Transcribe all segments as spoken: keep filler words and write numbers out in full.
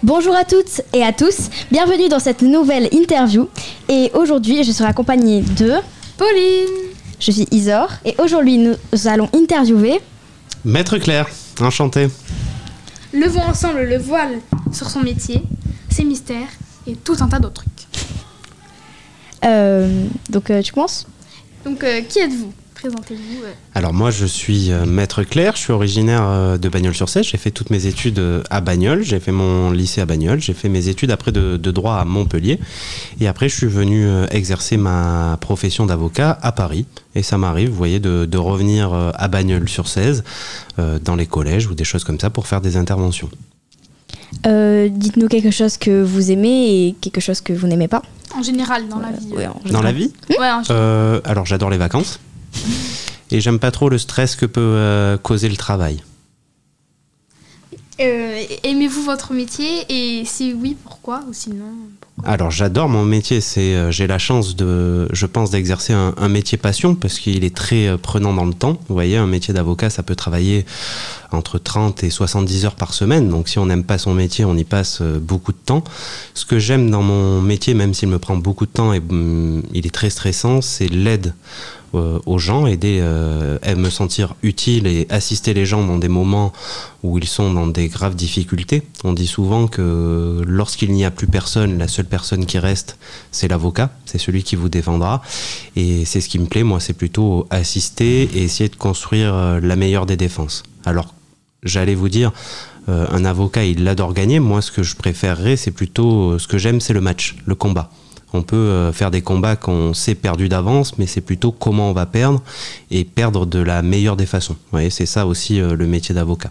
Bonjour à toutes et à tous, bienvenue dans cette nouvelle interview. Et aujourd'hui, je serai accompagnée de Pauline. Je suis Isor et aujourd'hui, nous allons interviewer Maître Claire, enchanté. Levons ensemble le voile sur son métier, ses mystères et tout un tas d'autres trucs. Euh, donc, euh, tu commences ? Donc, euh, qui êtes-vous ? Présentez-vous. Euh. Alors moi je suis euh, Maître Claire, je suis originaire euh, de Bagnols-sur-Cèze, j'ai fait toutes mes études euh, à Bagnols, j'ai fait mon lycée à Bagnols, j'ai fait mes études après de, de droit à Montpellier et après je suis venu euh, exercer ma profession d'avocat à Paris et ça m'arrive, vous voyez, de, de revenir euh, à Bagnols-sur-Cèze euh, dans les collèges ou des choses comme ça pour faire des interventions. Euh, dites-nous quelque chose que vous aimez et quelque chose que vous n'aimez pas. En général, dans la vie. Ouais, euh. en Dans général. la vie Ouais, en général. euh, Alors j'adore les vacances et j'aime pas trop le stress que peut euh, causer le travail. Euh, aimez-vous votre métier et si oui, pourquoi ou sinon pourquoi? Alors j'adore mon métier, c'est euh, j'ai la chance de, je pense, d'exercer un, un métier passion parce qu'il est très euh, prenant dans le temps. Vous voyez, un métier d'avocat, ça peut travailler entre trente et soixante-dix heures par semaine. Donc si on n'aime pas son métier, on y passe euh, beaucoup de temps. Ce que j'aime dans mon métier, même s'il me prend beaucoup de temps et hum, il est très stressant, c'est l'aide euh, aux gens, aider euh, à me sentir utile et assister les gens dans des moments où ils sont dans des graves difficultés. On dit souvent que lorsqu'il n'y a plus personne, la seule personne qui reste, c'est l'avocat, c'est celui qui vous défendra. Et c'est ce qui me plaît, moi, c'est plutôt assister et essayer de construire la meilleure des défenses. Alors, j'allais vous dire, euh, un avocat, il adore gagner. Moi, ce que je préférerais, c'est plutôt, ce que j'aime, c'est le match, le combat. On peut euh, faire des combats qu'on sait perdus d'avance, mais c'est plutôt comment on va perdre et perdre de la meilleure des façons. Vous voyez, c'est ça aussi euh, le métier d'avocat.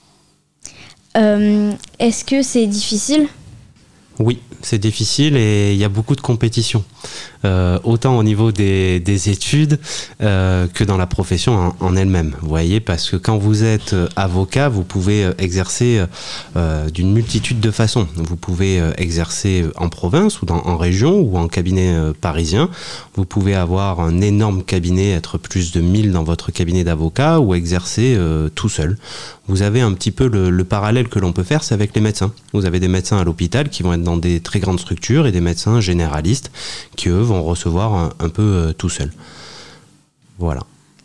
Euh, est-ce que c'est difficile ? Oui, c'est difficile et il y a beaucoup de compétition. Euh, autant au niveau des, des études euh, que dans la profession en, en elle-même. Vous voyez, parce que quand vous êtes avocat, vous pouvez exercer euh, d'une multitude de façons. Vous pouvez exercer en province ou dans, en région ou en cabinet euh, parisien. Vous pouvez avoir un énorme cabinet, être plus de mille dans votre cabinet d'avocat ou exercer euh, tout seul. Vous avez un petit peu le, le parallèle que l'on peut faire, c'est avec les médecins. Vous avez des médecins à l'hôpital qui vont être dans des très grandes structures et des médecins généralistes qui, eux, vont recevoir un, un peu euh, tout seuls. Voilà.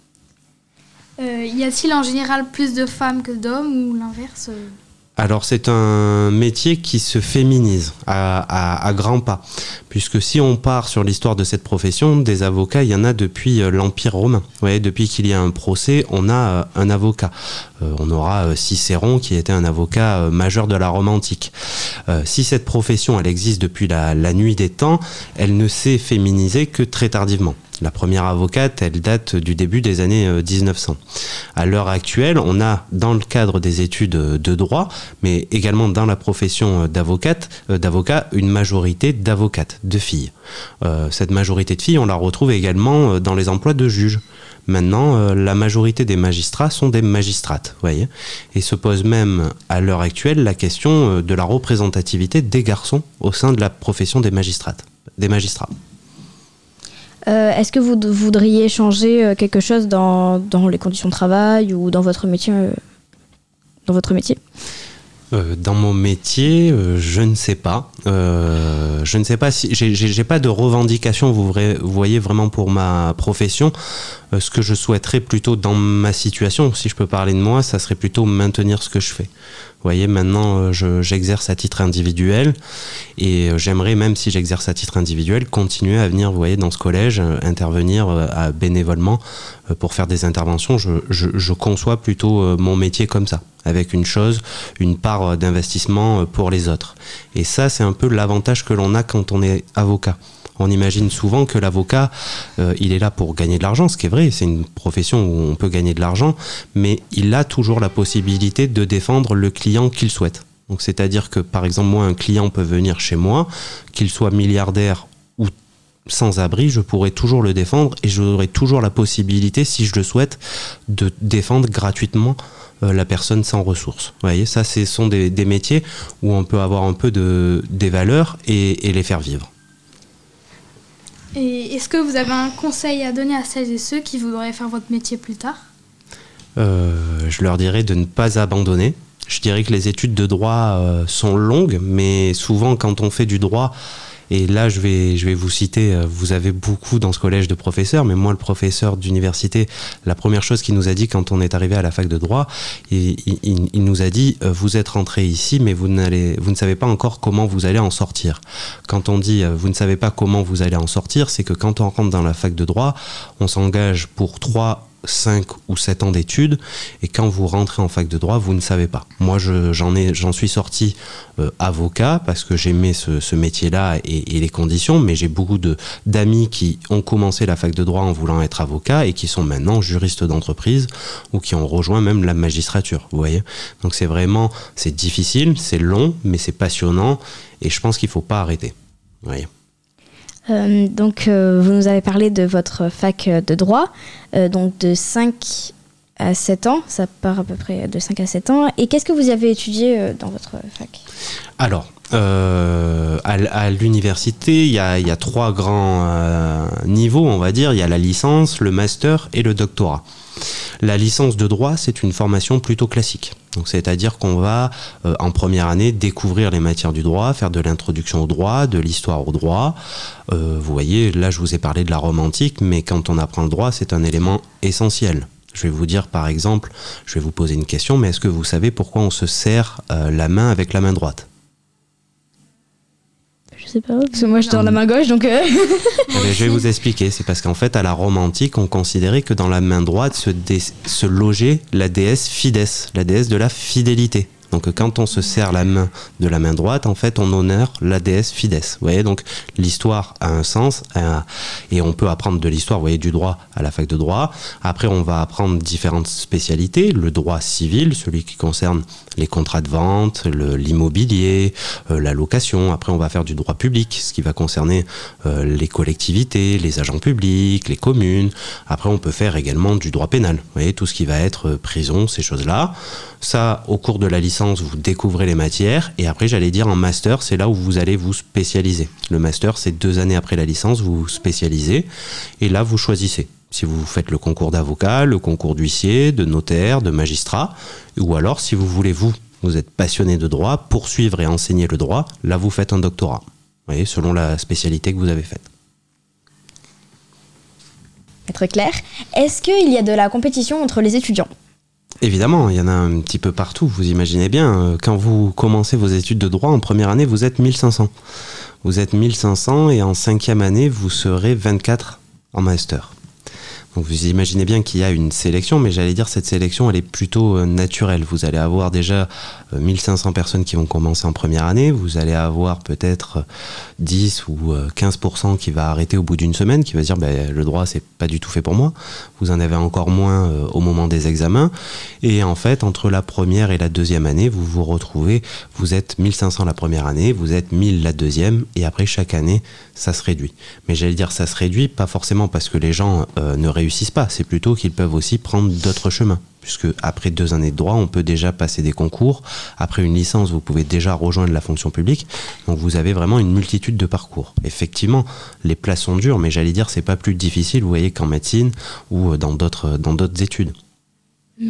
Euh, y a-t-il en général plus de femmes que d'hommes ou l'inverse? Alors c'est un métier qui se féminise à, à, à grands pas, puisque si on part sur l'histoire de cette profession, des avocats, il y en a depuis l'Empire romain. Vous voyez, depuis qu'il y a un procès, on a un avocat. Euh, on aura Cicéron qui était un avocat majeur de la Rome antique. Euh, si cette profession, elle existe depuis la, la nuit des temps, elle ne s'est féminisée que très tardivement. La première avocate, elle date du début des années dix-neuf cents. À l'heure actuelle, on a dans le cadre des études de droit, mais également dans la profession d'avocate, euh, d'avocat, une majorité d'avocates, de filles. Euh, cette majorité de filles, on la retrouve également dans les emplois de juges. Maintenant, euh, la majorité des magistrats sont des magistrates, vous voyez. Et se pose même à l'heure actuelle la question de la représentativité des garçons au sein de la profession des magistrates, des magistrats. Euh, est-ce que vous d- voudriez changer euh, quelque chose dans, dans les conditions de travail ou dans votre métier euh, dans votre métier ? Euh, dans mon métier, euh, je ne sais pas. Euh, je ne sais pas si j'ai, j'ai, j'ai pas de revendication. Vous, vrai, vous voyez vraiment pour ma profession, euh, ce que je souhaiterais plutôt dans ma situation, si je peux parler de moi, ça serait plutôt maintenir ce que je fais. Vous voyez, maintenant, euh, je, j'exerce à titre individuel et euh, j'aimerais, même si j'exerce à titre individuel, continuer à venir, vous voyez, dans ce collège, euh, intervenir euh, à, bénévolement euh, pour faire des interventions. Je, je, je conçois plutôt euh, mon métier comme ça, avec une chose, une part d'investissement pour les autres. Et ça, c'est un peu l'avantage que l'on a quand on est avocat. On imagine souvent que l'avocat, euh, il est là pour gagner de l'argent, ce qui est vrai, c'est une profession où on peut gagner de l'argent, mais il a toujours la possibilité de défendre le client qu'il souhaite. Donc, c'est-à-dire que, par exemple, moi, un client peut venir chez moi, qu'il soit milliardaire ou sans abri, je pourrais toujours le défendre et j'aurai toujours la possibilité, si je le souhaite, de défendre gratuitement euh, la personne sans ressources. Vous voyez, ça, ce sont des, des métiers où on peut avoir un peu de, des valeurs et, et les faire vivre. Et est-ce que vous avez un conseil à donner à celles et ceux qui voudraient faire votre métier plus tard ? euh, Je leur dirais de ne pas abandonner Je dirais que les études de droit euh, sont longues, mais souvent quand on fait du droit, et là je vais, je vais vous citer, euh, vous avez beaucoup dans ce collège de professeurs, mais moi le professeur d'université, la première chose qu'il nous a dit quand on est arrivé à la fac de droit, il, il, il nous a dit euh, vous êtes rentré ici, mais vous, n'allez, vous ne savez pas encore comment vous allez en sortir. Quand on dit euh, vous ne savez pas comment vous allez en sortir, c'est que quand on rentre dans la fac de droit, on s'engage pour trois cinq ou sept ans d'études, et quand vous rentrez en fac de droit, vous ne savez pas. Moi, je, j'en, ai, j'en suis sorti euh, avocat parce que j'aimais ce, ce métier-là et, et les conditions, mais j'ai beaucoup de, d'amis qui ont commencé la fac de droit en voulant être avocat et qui sont maintenant juristes d'entreprise ou qui ont rejoint même la magistrature, vous voyez. Donc c'est vraiment, c'est difficile, c'est long, mais c'est passionnant et je pense qu'il ne faut pas arrêter, vous voyez. Euh, donc, euh, vous nous avez parlé de votre fac de droit, euh, donc de cinq à sept ans, ça part à peu près de cinq à sept ans. Et qu'est-ce que vous avez étudié euh, dans votre fac ? Alors, euh, à, à l'université, il y a, y a trois grands euh, niveaux, on va dire. Il y a la licence, le master et le doctorat. La licence de droit, c'est une formation plutôt classique. Donc, c'est-à-dire qu'on va, euh, en première année, découvrir les matières du droit, faire de l'introduction au droit, de l'histoire au droit. Euh, vous voyez, là, je vous ai parlé de la Rome antique, mais quand on apprend le droit, c'est un élément essentiel. Je vais vous dire, par exemple, je vais vous poser une question, mais est-ce que vous savez pourquoi on se serre euh, la main avec la main droite ? Je sais pas, parce que moi, je dans la main gauche, donc... Euh... Eh je vais vous expliquer. C'est parce qu'en fait, à la Rome antique, on considérait que dans la main droite se, dé- se logeait la déesse Fides, la déesse de la fidélité. Donc quand on se serre la main de la main droite, en fait, on honore la déesse Fides. Vous voyez, donc l'histoire a un sens, euh, et on peut apprendre de l'histoire, vous voyez, du droit à la fac de droit. Après, on va apprendre différentes spécialités. Le droit civil, celui qui concerne les contrats de vente, le, l'immobilier, euh, la location. Après, on va faire du droit public, ce qui va concerner euh, les collectivités, les agents publics, les communes. Après, on peut faire également du droit pénal. Vous voyez, tout ce qui va être euh, prison, ces choses-là. Ça, au cours de la licence, vous découvrez les matières. Et après, j'allais dire, en master, c'est là où vous allez vous spécialiser. Le master, c'est deux années après la licence, vous vous spécialisez. Et là, vous choisissez. Si vous faites le concours d'avocat, le concours d'huissier, de notaire, de magistrat, ou alors si vous voulez, vous, vous êtes passionné de droit, poursuivre et enseigner le droit, là vous faites un doctorat, vous voyez, selon la spécialité que vous avez faite. Être clair, est-ce qu'il y a de la compétition entre les étudiants ? Évidemment, il y en a un petit peu partout, vous imaginez bien, quand vous commencez vos études de droit, en première année, vous êtes mille cinq cents. Vous êtes mille cinq cents et en cinquième année, vous serez vingt-quatre en master. Donc vous imaginez bien qu'il y a une sélection, mais j'allais dire cette sélection elle est plutôt euh, naturelle. Vous allez avoir déjà euh, mille cinq cents personnes qui vont commencer en première année, vous allez avoir peut-être dix ou quinze pour cent qui va arrêter au bout d'une semaine, qui va dire ben, le droit c'est pas du tout fait pour moi. Vous en avez encore moins euh, au moment des examens. Et en fait, entre la première et la deuxième année, vous vous retrouvez, vous êtes mille cinq cents la première année, vous êtes mille la deuxième, et après chaque année, ça se réduit. Mais j'allais dire ça se réduit, pas forcément parce que les gens euh, ne réussissent pas, c'est plutôt qu'ils peuvent aussi prendre d'autres chemins. Puisque après deux années de droit, on peut déjà passer des concours. Après une licence, vous pouvez déjà rejoindre la fonction publique. Donc vous avez vraiment une multitude de parcours. Effectivement, les places sont dures, mais j'allais dire c'est pas plus difficile, vous voyez, qu'en médecine ou dans d'autres, dans d'autres études. Mmh.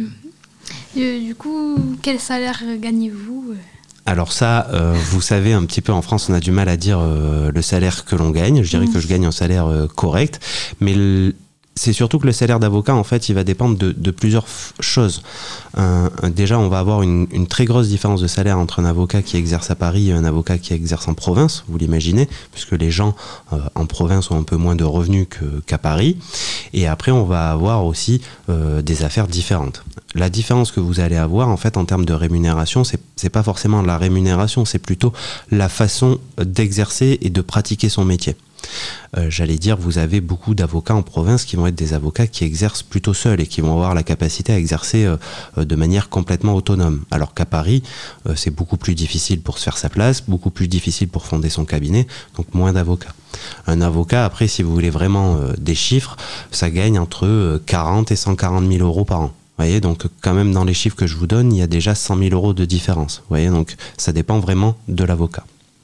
Et, du coup, quel salaire gagnez-vous ? Alors ça, euh, vous savez, un petit peu en France, on a du mal à dire euh, le salaire que l'on gagne. Je dirais mmh. que je gagne un salaire euh, correct, mais le, c'est surtout que le salaire d'avocat, en fait, il va dépendre de, de plusieurs f- choses. Euh, déjà, on va avoir une, une très grosse différence de salaire entre un avocat qui exerce à Paris et un avocat qui exerce en province, vous l'imaginez, puisque les gens euh, en province ont un peu moins de revenus que, qu'à Paris. Et après, on va avoir aussi euh, des affaires différentes. La différence que vous allez avoir, en fait, en termes de rémunération, c'est, c'est pas forcément la rémunération, c'est plutôt la façon d'exercer et de pratiquer son métier. Euh, j'allais dire, vous avez beaucoup d'avocats en province qui vont être des avocats qui exercent plutôt seuls et qui vont avoir la capacité à exercer euh, de manière complètement autonome. Alors qu'à Paris, euh, c'est beaucoup plus difficile pour se faire sa place, beaucoup plus difficile pour fonder son cabinet, donc moins d'avocats. Un avocat, après, si vous voulez vraiment euh, des chiffres, ça gagne entre quarante et cent quarante mille euros par an. Vous voyez, donc quand même dans les chiffres que je vous donne, il y a déjà cent mille euros de différence. Vous voyez, donc ça dépend vraiment de l'avocat.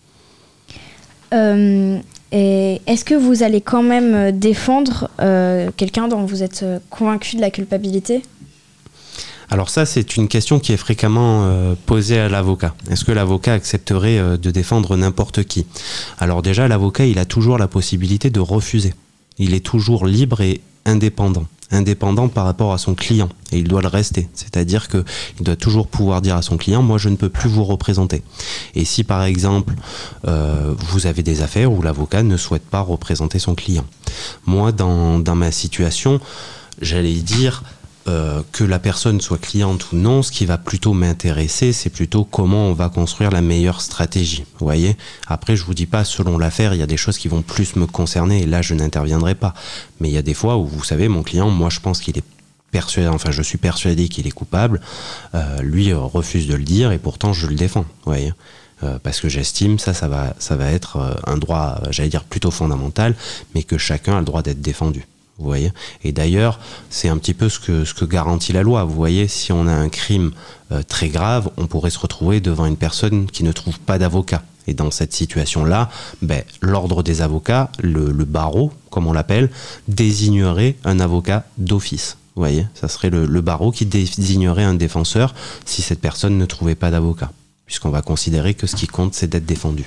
Euh... Et est-ce que vous allez quand même défendre euh, quelqu'un dont vous êtes convaincu de la culpabilité ? Alors ça, c'est une question qui est fréquemment euh, posée à l'avocat. Est-ce que l'avocat accepterait euh, de défendre n'importe qui ? Alors déjà, l'avocat, il a toujours la possibilité de refuser. Il est toujours libre et indépendant. Indépendant par rapport à son client. Et il doit le rester. C'est-à-dire qu'il doit toujours pouvoir dire à son client, moi, je ne peux plus vous représenter. Et si, par exemple, euh, vous avez des affaires où l'avocat ne souhaite pas représenter son client. Moi, dans, dans ma situation, j'allais dire... Euh, que la personne soit cliente ou non, ce qui va plutôt m'intéresser, c'est plutôt comment on va construire la meilleure stratégie. Vous voyez ? Après, je vous dis pas, selon l'affaire, il y a des choses qui vont plus me concerner et là, je n'interviendrai pas. Mais il y a des fois où, vous savez, mon client, moi, je pense qu'il est persuadé, enfin, je suis persuadé qu'il est coupable. Euh, lui euh, refuse de le dire et pourtant, je le défends. Vous voyez ? Euh, parce que j'estime, ça, ça va, ça va être euh, un droit, euh, j'allais dire, plutôt fondamental, mais que chacun a le droit d'être défendu. Vous voyez ? Et d'ailleurs, c'est un petit peu ce que, ce que garantit la loi. Vous voyez, si on a un crime euh, très grave, on pourrait se retrouver devant une personne qui ne trouve pas d'avocat. Et dans cette situation-là, ben, l'ordre des avocats, le, le barreau, comme on l'appelle, désignerait un avocat d'office. Vous voyez ? Ça serait le, le barreau qui désignerait un défenseur si cette personne ne trouvait pas d'avocat. Puisqu'on va considérer que ce qui compte, c'est d'être défendu.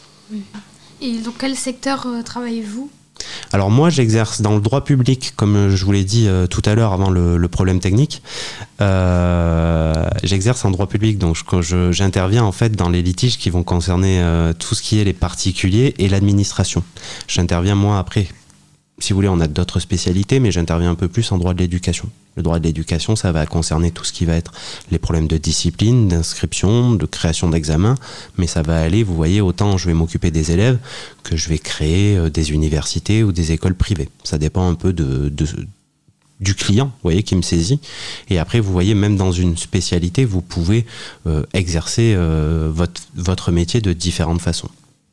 Et dans quel secteur euh, travaillez-vous ? Alors moi, j'exerce dans le droit public, comme je vous l'ai dit euh, tout à l'heure avant le, le problème technique. Euh, j'exerce en droit public, donc je, je, j'interviens en fait dans les litiges qui vont concerner euh, tout ce qui est les particuliers et l'administration. J'interviens moi après, si vous voulez, on a d'autres spécialités, mais j'interviens un peu plus en droit de l'éducation. Le droit de l'éducation, ça va concerner tout ce qui va être les problèmes de discipline, d'inscription, de création d'examen, mais ça va aller, vous voyez, autant je vais m'occuper des élèves que je vais créer euh, des universités ou des écoles privées. Ça dépend un peu de, de, du client, vous voyez, qui me saisit. Et après, vous voyez, même dans une spécialité, vous pouvez euh, exercer euh, votre, votre métier de différentes façons.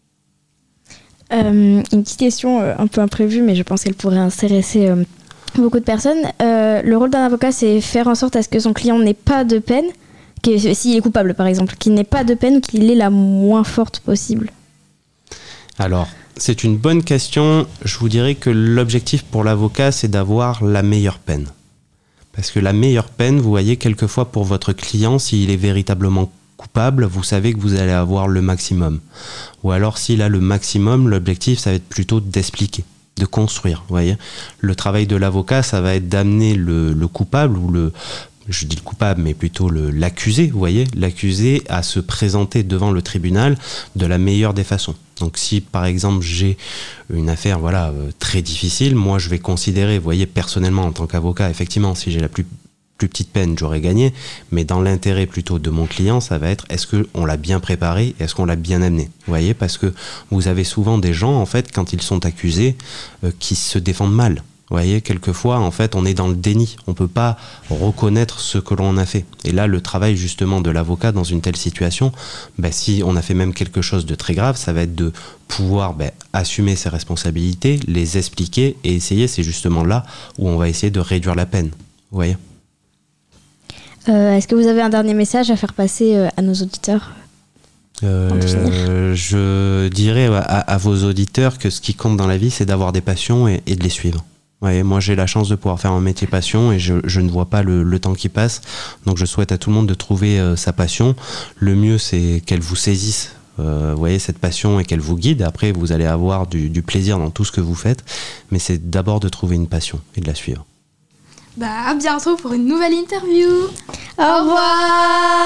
Euh, une petite question euh, un peu imprévue, mais je pense qu'elle pourrait intéresser euh, beaucoup de personnes. Euh, le rôle d'un avocat, c'est faire en sorte à ce que son client n'ait pas de peine, que, s'il est coupable par exemple, qu'il n'ait pas de peine ou qu'il ait la moins forte possible. Alors, c'est une bonne question. Je vous dirais que l'objectif pour l'avocat, c'est d'avoir la meilleure peine. Parce que la meilleure peine, vous voyez, quelquefois pour votre client, s'il est véritablement coupable, vous savez que vous allez avoir le maximum. Ou alors, s'il a le maximum, l'objectif, ça va être plutôt d'expliquer, de construire. Vous voyez, le travail de l'avocat, ça va être d'amener le, le coupable, ou le, je dis le coupable, mais plutôt le, l'accusé, vous voyez, l'accusé à se présenter devant le tribunal de la meilleure des façons. Donc, si par exemple j'ai une affaire, voilà, euh, très difficile, moi je vais considérer, vous voyez, personnellement en tant qu'avocat, effectivement, si j'ai la plus plus petite peine, j'aurais gagné, mais dans l'intérêt plutôt de mon client, ça va être est-ce qu'on l'a bien préparé, est-ce qu'on l'a bien amené, vous voyez, parce que vous avez souvent des gens, en fait, quand ils sont accusés, euh, qui se défendent mal, vous voyez, quelquefois, en fait, on est dans le déni, on peut pas reconnaître ce que l'on a fait, et là, le travail, justement, de l'avocat dans une telle situation, ben, si on a fait même quelque chose de très grave, ça va être de pouvoir ben, assumer ses responsabilités, les expliquer, et essayer, c'est justement là où on va essayer de réduire la peine, vous voyez. Euh, est-ce que vous avez un dernier message à faire passer euh, à nos auditeurs ? euh, Je dirais à, à vos auditeurs que ce qui compte dans la vie, c'est d'avoir des passions et, et de les suivre. Ouais, moi, j'ai la chance de pouvoir faire un métier passion et je, je ne vois pas le, le temps qui passe. Donc, je souhaite à tout le monde de trouver euh, sa passion. Le mieux, c'est qu'elle vous saisisse. Euh, vous voyez, cette passion et qu'elle vous guide. Après, vous allez avoir du, du plaisir dans tout ce que vous faites. Mais c'est d'abord de trouver une passion et de la suivre. Bah, à bientôt pour une nouvelle interview. Au revoir.